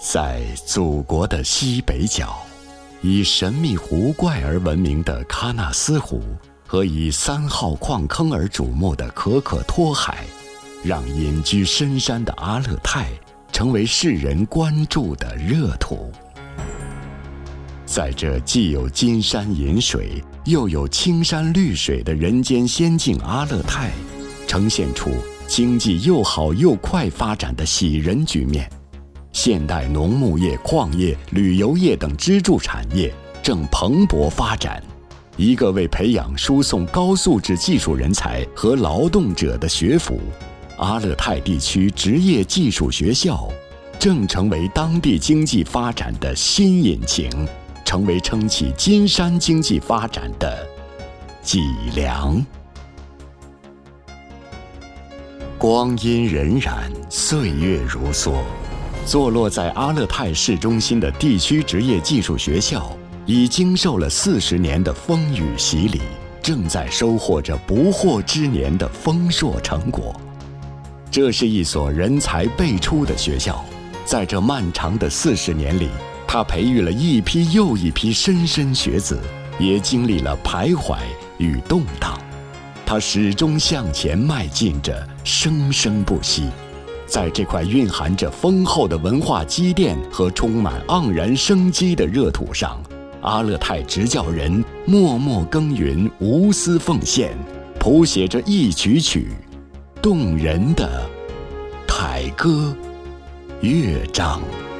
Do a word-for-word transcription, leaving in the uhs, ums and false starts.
在祖国的西北角，以神秘湖怪而闻名的喀纳斯湖和以三号矿坑而瞩目的可可托海，让隐居深山的阿勒泰成为世人关注的热土。在这既有金山银水，又有青山绿水的人间仙境阿勒泰，呈现出经济又好又快发展的喜人局面。现代农牧业、矿业、旅游业等支柱产业正蓬勃发展，一个为培养输送高素质技术人才和劳动者的学府——阿勒泰地区职业技术学校，正成为当地经济发展的新引擎，成为撑起金山经济发展的脊梁。光阴荏苒，岁月如梭，坐落在阿勒泰市中心的地区职业技术学校，已经受了四十年的风雨洗礼，正在收获着不惑之年的丰硕成果。这是一所人才辈出的学校，在这漫长的四十年里，它培育了一批又一批莘莘学子，也经历了徘徊与动荡。它始终向前迈进着，生生不息。在这块蕴含着丰厚的文化积淀和充满盎然生机的热土上，阿勒泰执教人默默耕耘，无私奉献，谱写着一曲曲动人的凯歌乐章。